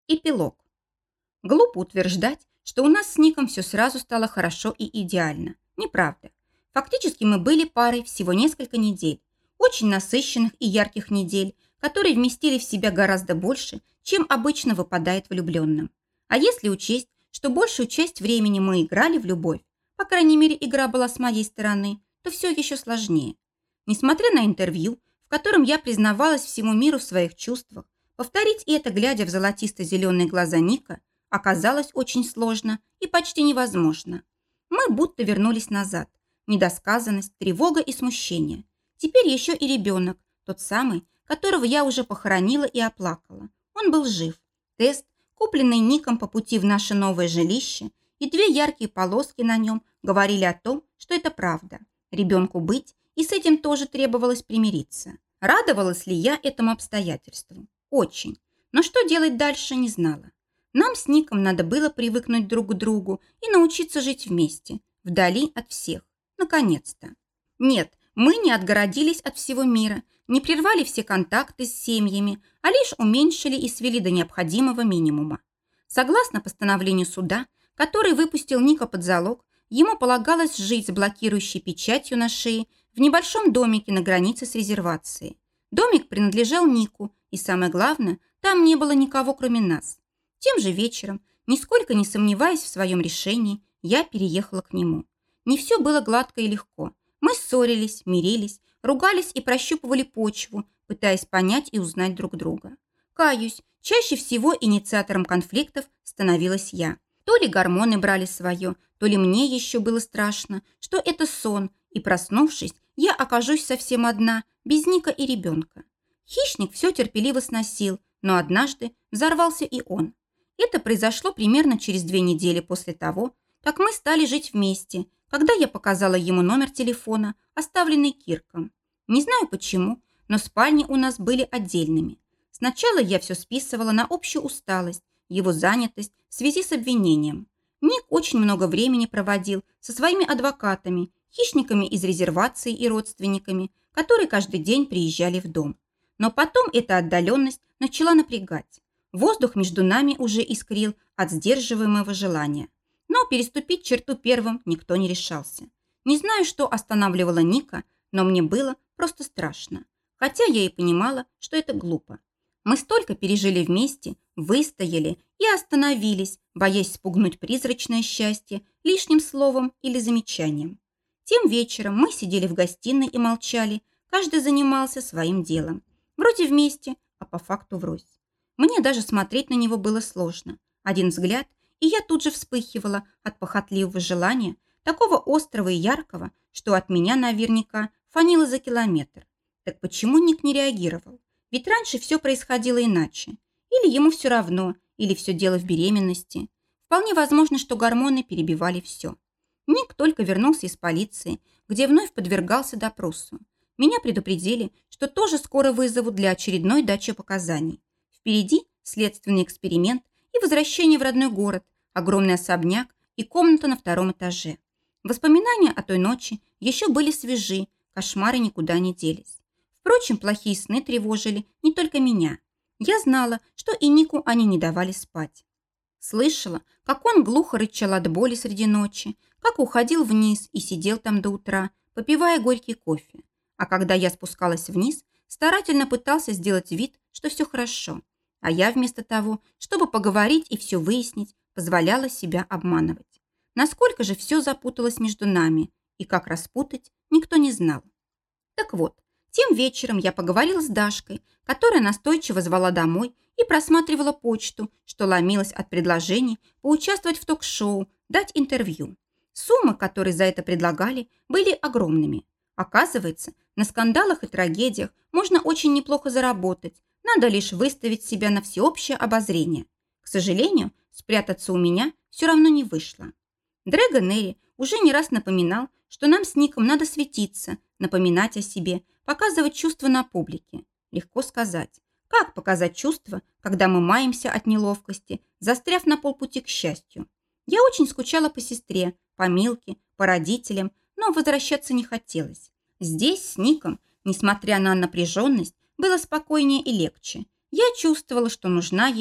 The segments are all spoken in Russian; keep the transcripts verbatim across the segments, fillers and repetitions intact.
Эпилог. Глупо утверждать, что у нас с Ником все сразу стало хорошо и идеально. Неправда. Фактически мы были парой всего несколько недель. Очень насыщенных и ярких недель, которые вместили в себя гораздо больше, чем обычно выпадает влюбленным. А если учесть, что большую часть времени мы играли в любовь, по крайней мере игра была с моей стороны, то все еще сложнее. Несмотря на интервью, в котором я признавалась всему миру в своих чувствах, повторить это, глядя в золотисто-зеленые глаза Ника, оказалось очень сложно и почти невозможно. Мы будто вернулись назад. Недосказанность, тревога и смущение. Теперь еще и ребенок, тот самый, которого я уже похоронила и оплакала. Он был жив. Тест, купленный Ником по пути в наше новое жилище, и две яркие полоски на нем говорили о том, что это правда. Ребенку быть, и с этим тоже требовалось примириться. Радовалась ли я этому обстоятельству? Очень. Но что делать дальше, не знала. Нам с Ником надо было привыкнуть друг к другу и научиться жить вместе, вдали от всех. Наконец-то. Нет, мы не отгородились от всего мира, не прервали все контакты с семьями, а лишь уменьшили и свели до необходимого минимума. Согласно постановлению суда, который выпустил Ника под залог, ему полагалось жить с блокирующей печатью на шее в небольшом домике на границе с резервацией. Домик принадлежал Нику, и самое главное, там не было никого, кроме нас. Тем же вечером, нисколько не сомневаясь в своем решении, я переехала к нему. Не все было гладко и легко. Мы ссорились, мирились, ругались и прощупывали почву, пытаясь понять и узнать друг друга. Каюсь, чаще всего инициатором конфликтов становилась я. То ли гормоны брали свое, то ли мне еще было страшно, что это сон, и, проснувшись, я окажусь совсем одна, без Ника и ребенка. Хищник все терпеливо сносил, но однажды взорвался и он. Это произошло примерно через две недели после того, как мы стали жить вместе, когда я показала ему номер телефона, оставленный Кирком. Не знаю почему, но спальни у нас были отдельными. Сначала я все списывала на общую усталость, его занятость в связи с обвинением. Ник очень много времени проводил со своими адвокатами, хищниками из резервации и родственниками, которые каждый день приезжали в дом. Но потом эта отдаленность начала напрягать. Воздух между нами уже искрил от сдерживаемого желания. Но переступить черту первым никто не решался. Не знаю, что останавливало Ника, но мне было просто страшно. Хотя я и понимала, что это глупо. Мы столько пережили вместе, выстояли и остановились, боясь спугнуть призрачное счастье лишним словом или замечанием. Тем вечером мы сидели в гостиной и молчали, каждый занимался своим делом. Вроде вместе, а по факту врозь. Мне даже смотреть на него было сложно. Один взгляд, и я тут же вспыхивала от похотливого желания, такого острого и яркого, что от меня наверняка фанило за километр. Так почему Ник не реагировал? Ведь раньше все происходило иначе. Или ему все равно, или все дело в беременности. Вполне возможно, что гормоны перебивали все. Ник только вернулся из полиции, где вновь подвергался допросу. Меня предупредили, что тоже скоро вызовут для очередной дачи показаний. Впереди следственный эксперимент и возвращение в родной город, огромный особняк и комната на втором этаже. Воспоминания о той ночи еще были свежи, кошмары никуда не делись. Впрочем, плохие сны тревожили не только меня. Я знала, что и Нику они не давали спать. Слышала, как он глухо рычал от боли среди ночи, как уходил вниз и сидел там до утра, попивая горький кофе. А когда я спускалась вниз, старательно пытался сделать вид, что все хорошо. А я вместо того, чтобы поговорить и все выяснить, позволяла себя обманывать. Насколько же все запуталось между нами, и как распутать, никто не знал. Так вот, тем вечером я поговорила с Дашкой, которая настойчиво звала домой и просматривала почту, что ломилась от предложений поучаствовать в ток-шоу, дать интервью. Суммы, которые за это предлагали, были огромными. Оказывается, на скандалах и трагедиях можно очень неплохо заработать, надо лишь выставить себя на всеобщее обозрение. К сожалению, спрятаться у меня все равно не вышло. Дрэго Нерри уже не раз напоминал, что нам с Ником надо светиться, напоминать о себе, показывать чувства на публике. Легко сказать. Как показать чувства, когда мы маемся от неловкости, застряв на полпути к счастью? Я очень скучала по сестре, по Милке, по родителям, но возвращаться не хотелось. Здесь с Ником, несмотря на напряженность, было спокойнее и легче. Я чувствовала, что нужна ему,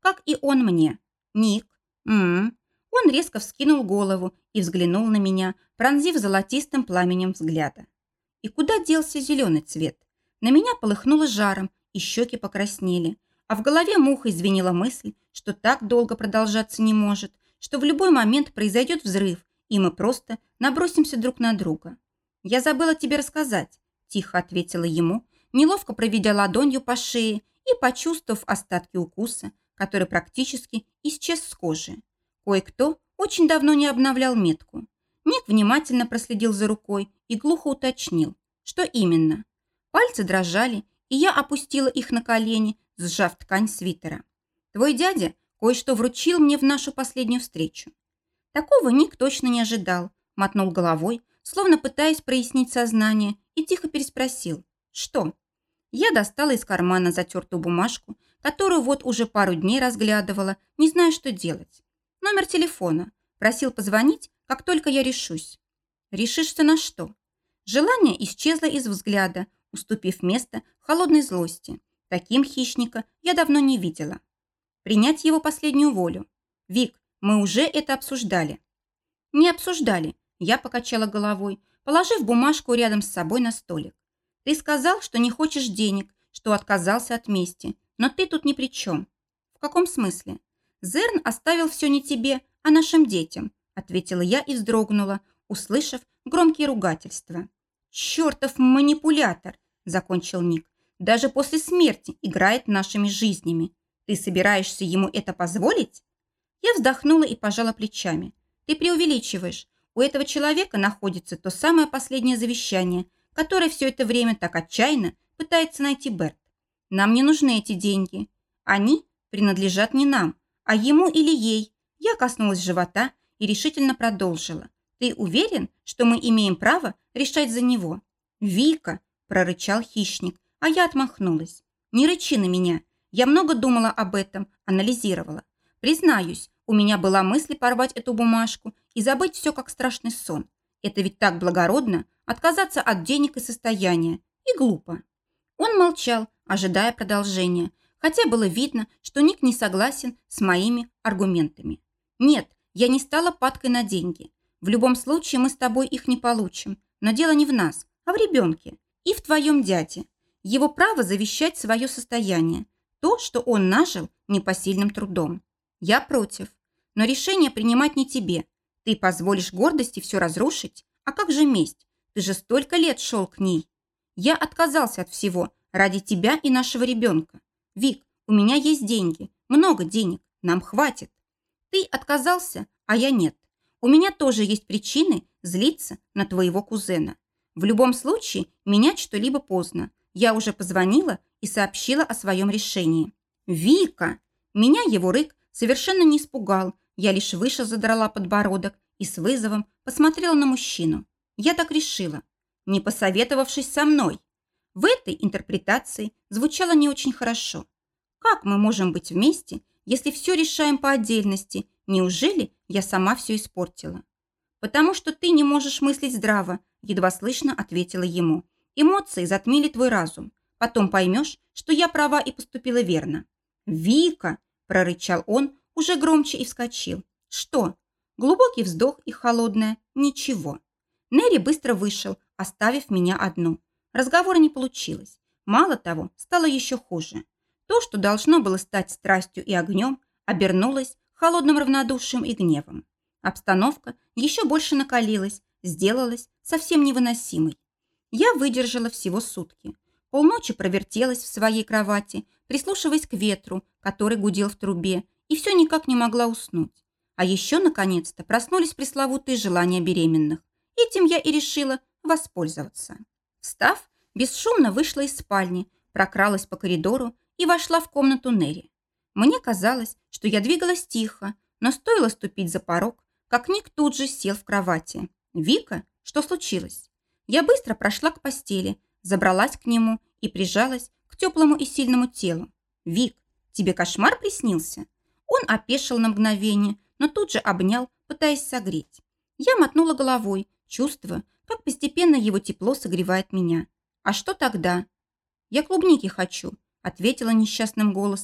как и он мне. Ник. М-м. Он резко вскинул голову и взглянул на меня, пронзив золотистым пламенем взгляда. И куда делся зеленый цвет? На меня полыхнуло жаром, и щеки покраснели, а в голове мухой звенела мысль, что так долго продолжаться не может, что в любой момент произойдет взрыв, и мы просто набросимся друг на друга. «Я забыла тебе рассказать», – тихо ответила ему, неловко проведя ладонью по шее и почувствовав остатки укуса, который практически исчез с кожи. Кое-кто очень давно не обновлял метку. Ник внимательно проследил за рукой и глухо уточнил, что именно. Пальцы дрожали, и я опустила их на колени, сжав ткань свитера. «Твой дядя кое-что вручил мне в нашу последнюю встречу». Такого Ник точно не ожидал, мотнул головой, словно пытаясь прояснить сознание, и тихо переспросил: «Что?». Я достала из кармана затертую бумажку, которую вот уже пару дней разглядывала, не зная, что делать. Номер телефона. Просил позвонить, как только я решусь. Решишься на что? Желание исчезло из взгляда, уступив место холодной злости. Таким хищника я давно не видела. Принять его последнюю волю. Вик, мы уже это обсуждали. Не обсуждали. Я покачала головой, положив бумажку рядом с собой на столик. Ты сказал, что не хочешь денег, что отказался от мести, но ты тут ни при чем. В каком смысле? Зерн оставил все не тебе, а нашим детям, ответила я и вздрогнула, услышав громкие ругательства. Чертов манипулятор, закончил Ник. Даже после смерти играет нашими жизнями. Ты собираешься ему это позволить? Я вздохнула и пожала плечами. Ты преувеличиваешь. У этого человека находится то самое последнее завещание, которое все это время так отчаянно пытается найти Берт. Нам не нужны эти деньги. Они принадлежат не нам, а ему или ей. Я коснулась живота и решительно продолжила. Ты уверен, что мы имеем право решать за него? Вика, прорычал хищник, а я отмахнулась. Не рычи на меня. Я много думала об этом, анализировала. Признаюсь, у меня была мысль порвать эту бумажку и забыть все как страшный сон. Это ведь так благородно отказаться от денег и состояния. И глупо. Он молчал, ожидая продолжения, хотя было видно, что Ник не согласен с моими аргументами. Нет, я не стала падкой на деньги. В любом случае мы с тобой их не получим. Но дело не в нас, а в ребенке. И в твоем дяде. Его право завещать свое состояние. То, что он нажил непосильным трудом. Я против. Но решение принимать не тебе. Ты позволишь гордости все разрушить? А как же месть? Ты же столько лет шел к ней. Я отказался от всего ради тебя и нашего ребенка. Вик, у меня есть деньги. Много денег. Нам хватит. Ты отказался, а я нет. У меня тоже есть причины злиться на твоего кузена. В любом случае, менять что-либо поздно. Я уже позвонила и сообщила о своем решении. Вика! Меня его рык совершенно не испугал. Я лишь выше задрала подбородок и с вызовом посмотрела на мужчину. Я так решила, не посоветовавшись со мной. В этой интерпретации звучало не очень хорошо. Как мы можем быть вместе, если все решаем по отдельности? Неужели я сама все испортила? Потому что ты не можешь мыслить здраво, едва слышно ответила ему. Эмоции затмили твой разум. Потом поймешь, что я права и поступила верно. Вика, прорычал он, уже громче и вскочил. Что? Глубокий вздох и холодное «ничего». Нерри быстро вышел, оставив меня одну. Разговора не получилось. Мало того, стало еще хуже. То, что должно было стать страстью и огнем, обернулось холодным равнодушием и гневом. Обстановка еще больше накалилась, сделалась совсем невыносимой. Я выдержала всего сутки. Полночи провертелась в своей кровати, прислушиваясь к ветру, который гудел в трубе, и все никак не могла уснуть. А еще, наконец-то, проснулись пресловутые желания беременных. Этим я и решила воспользоваться. Встав, бесшумно вышла из спальни, прокралась по коридору и вошла в комнату Нерри. Мне казалось, что я двигалась тихо, но стоило ступить за порог, как Ник тут же сел в кровати. «Вика, что случилось?» Я быстро прошла к постели, забралась к нему и прижалась к теплому и сильному телу. «Вик, тебе кошмар приснился?» Он опешил на мгновение, но тут же обнял, пытаясь согреть. Я мотнула головой, чувствуя, как постепенно его тепло согревает меня. «А что тогда?» «Я клубники хочу», – ответила несчастным голосом,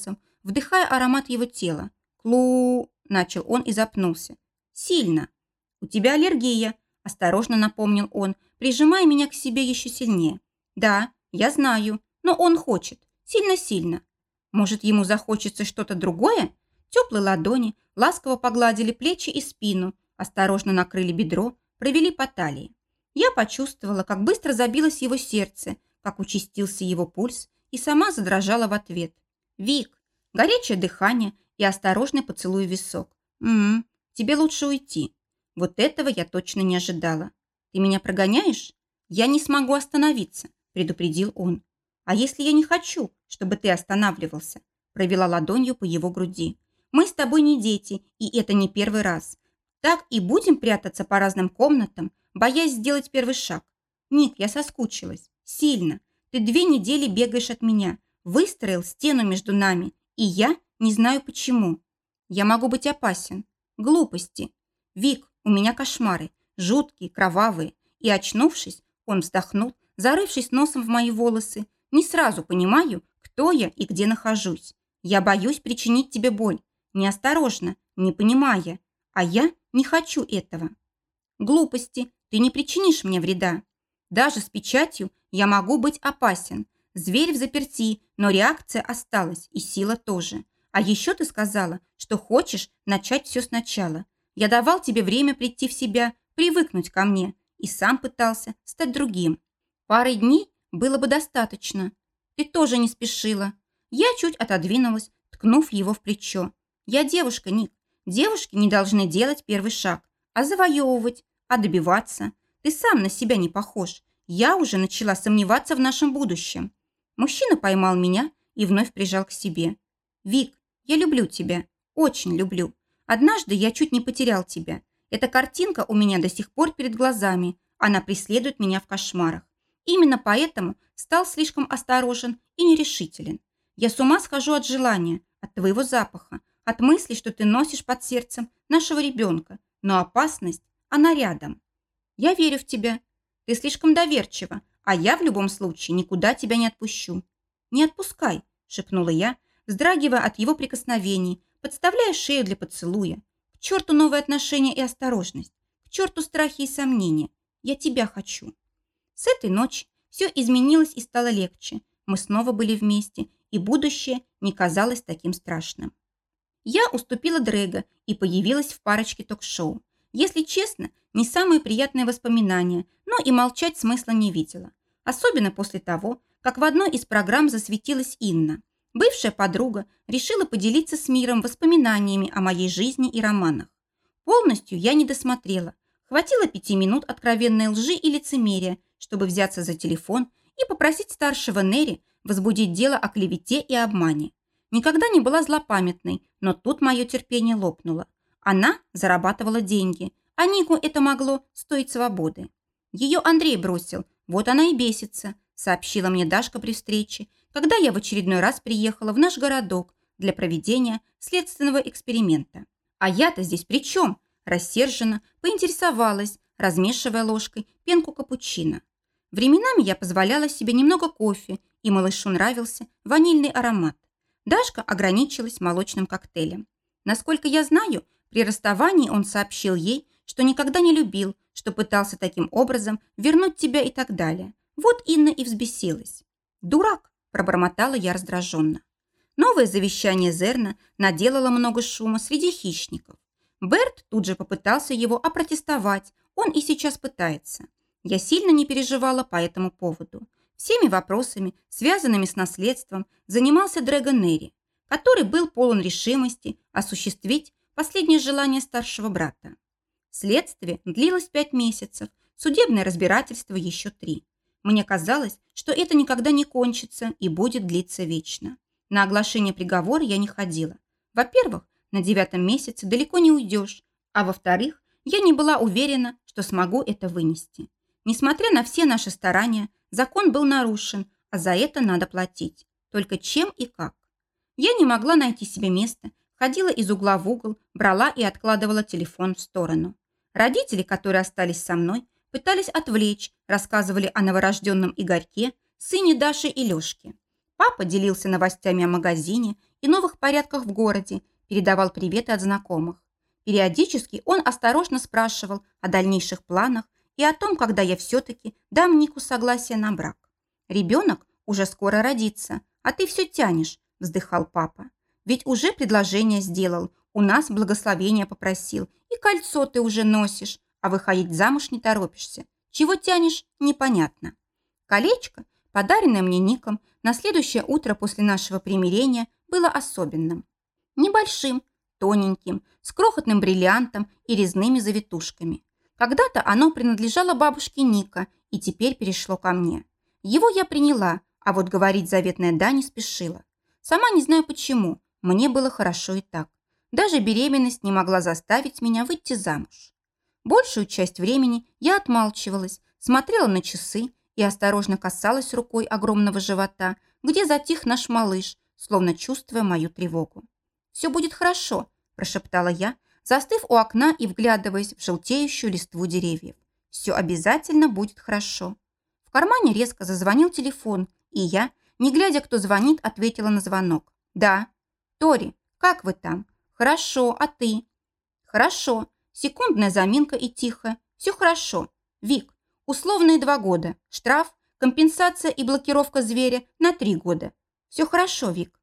вдыхая аромат его тела. «Клу...» – начал он и запнулся. «Сильно». «У тебя аллергия», – осторожно напомнил он, прижимая меня к себе еще сильнее. «Да, я знаю, но он хочет. Сильно-сильно. Может, ему захочется что-то другое?» Теплые ладони ласково погладили плечи и спину, осторожно накрыли бедро, провели по талии. Я почувствовала, как быстро забилось его сердце, как участился его пульс, и сама задрожала в ответ. «Вик!» Горячее дыхание и осторожный поцелуй в висок. «М-м, тебе лучше уйти». Вот этого я точно не ожидала. «Ты меня прогоняешь?» «Я не смогу остановиться», предупредил он. «А если я не хочу, чтобы ты останавливался?» Провела ладонью по его груди. «Мы с тобой не дети, и это не первый раз. Так и будем прятаться по разным комнатам, боясь сделать первый шаг. Ник, я соскучилась. Сильно. Ты две недели бегаешь от меня. Выстроил стену между нами, и я не знаю почему. Я могу быть опасен. Глупости. Вик, у меня кошмары. Жуткие, кровавые. И, очнувшись, он вздохнул, зарывшись носом в мои волосы. Не сразу понимаю, кто я и где нахожусь. Я боюсь причинить тебе боль. Неосторожно, не понимая. А я не хочу этого. Глупости. Ты не причинишь мне вреда. Даже с печатью я могу быть опасен. Зверь взаперти, но реакция осталась, и сила тоже. А еще ты сказала, что хочешь начать все сначала. Я давал тебе время прийти в себя, привыкнуть ко мне, и сам пытался стать другим. Пары дней было бы достаточно. Ты тоже не спешила. Я чуть отодвинулась, ткнув его в плечо. Я девушка, Ник. Девушки не должны делать первый шаг, а завоевывать, а добиваться. Ты сам на себя не похож. Я уже начала сомневаться в нашем будущем. Мужчина поймал меня и вновь прижал к себе. «Вик, я люблю тебя. Очень люблю. Однажды я чуть не потерял тебя. Эта картинка у меня до сих пор перед глазами. Она преследует меня в кошмарах. Именно поэтому стал слишком осторожен и нерешителен. Я с ума схожу от желания, от твоего запаха, от мысли, что ты носишь под сердцем нашего ребенка. Но опасность, она рядом. Я верю в тебя. Ты слишком доверчива, а я в любом случае никуда тебя не отпущу». «Не отпускай», – шепнула я, вздрагивая от его прикосновений, подставляя шею для поцелуя. «К черту новые отношения и осторожность. К черту страхи и сомнения. Я тебя хочу». С этой ночи все изменилось и стало легче. Мы снова были вместе, и будущее не казалось таким страшным. Я уступила Дрэго и появилась в парочке ток-шоу. Если честно, не самые приятные воспоминания, но и молчать смысла не видела. Особенно после того, как в одной из программ засветилась Инна. Бывшая подруга решила поделиться с миром воспоминаниями о моей жизни и романах. Полностью я не досмотрела. Хватило пяти минут откровенной лжи и лицемерия, чтобы взяться за телефон и попросить старшего Нери возбудить дело о клевете и обмане. Никогда не была злопамятной, но тут мое терпение лопнуло. Она зарабатывала деньги, а Нику это могло стоить свободы. Ее Андрей бросил, вот она и бесится, сообщила мне Дашка при встрече, когда я в очередной раз приехала в наш городок для проведения следственного эксперимента. А я-то здесь при чем? Рассерженно поинтересовалась, размешивая ложкой пенку капучино. Временами я позволяла себе немного кофе, и малышу нравился ванильный аромат. Дашка ограничилась молочным коктейлем. Насколько я знаю, при расставании он сообщил ей, что никогда не любил, что пытался таким образом вернуть тебя и так далее. Вот Инна и взбесилась. «Дурак!» – пробормотала я раздраженно. Новое завещание Зерна наделало много шума среди хищников. Берт тут же попытался его опротестовать, он и сейчас пытается. Я сильно не переживала по этому поводу. Всеми вопросами, связанными с наследством, занимался Дрэго Нери, который был полон решимости осуществить последнее желание старшего брата. Следствие длилось пять месяцев, судебное разбирательство еще три. Мне казалось, что это никогда не кончится и будет длиться вечно. На оглашение приговора я не ходила. Во-первых, на девятом месяце далеко не уйдешь, а во-вторых, я не была уверена, что смогу это вынести. Несмотря на все наши старания, закон был нарушен, а за это надо платить. Только чем и как? Я не могла найти себе места, ходила из угла в угол, брала и откладывала телефон в сторону. Родители, которые остались со мной, пытались отвлечь, рассказывали о новорожденном Игорьке, сыне Даши и Лешки. Папа делился новостями о магазине и новых порядках в городе, передавал приветы от знакомых. Периодически он осторожно спрашивал о дальнейших планах и о том, когда я все-таки дам Нику согласие на брак. «Ребенок уже скоро родится, а ты все тянешь», – вздыхал папа. «Ведь уже предложение сделал, у нас благословение попросил, и кольцо ты уже носишь, а выходить замуж не торопишься. Чего тянешь, непонятно». Колечко, подаренное мне Ником на следующее утро после нашего примирения, было особенным. Небольшим, тоненьким, с крохотным бриллиантом и резными завитушками. Когда-то оно принадлежало бабушке Ника и теперь перешло ко мне. Его я приняла, а вот говорить заветная «да» не спешила. Сама не знаю почему, мне было хорошо и так. Даже беременность не могла заставить меня выйти замуж. Большую часть времени я отмалчивалась, смотрела на часы и осторожно касалась рукой огромного живота, где затих наш малыш, словно чувствуя мою тревогу. «Все будет хорошо», – прошептала я, застыв у окна и вглядываясь в желтеющую листву деревьев. «Все обязательно будет хорошо». В кармане резко зазвонил телефон, и я, не глядя, кто звонит, ответила на звонок. «Да». «Тори, как вы там?» «Хорошо, а ты?» «Хорошо». Секундная заминка и тихо. «Все хорошо. Вик, условные два года. Штраф, компенсация и блокировка зверя на три года. Все хорошо, Вик».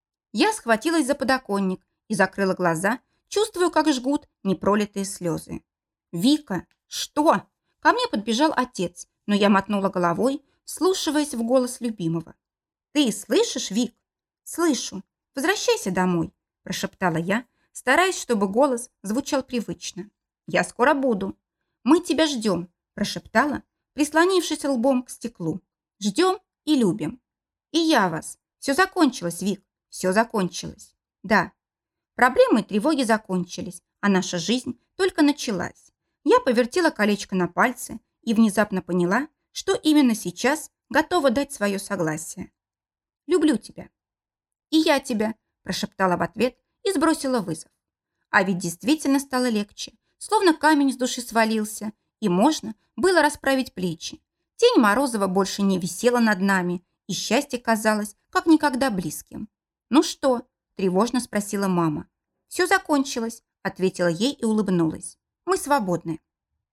Я схватилась за подоконник и закрыла глаза, чувствую, как жгут непролитые слезы. «Вика, что?» Ко мне подбежал отец, но я мотнула головой, вслушиваясь в голос любимого. «Ты слышишь, Вик?» «Слышу. Возвращайся домой», – прошептала я, стараясь, чтобы голос звучал привычно. «Я скоро буду». «Мы тебя ждем», – прошептала, прислонившись лбом к стеклу. «Ждем и любим». «И я вас. Все закончилось, Вик. Все закончилось». «Да». Проблемы и тревоги закончились, а наша жизнь только началась. Я повертела колечко на пальце и внезапно поняла, что именно сейчас готова дать свое согласие. «Люблю тебя». «И я тебя», – прошептала в ответ и сбросила вызов. А ведь действительно стало легче, словно камень с души свалился, и можно было расправить плечи. Тень Морозова больше не висела над нами, и счастье казалось как никогда близким. «Ну что?» – тревожно спросила мама. «Все закончилось», – ответила ей и улыбнулась. «Мы свободны».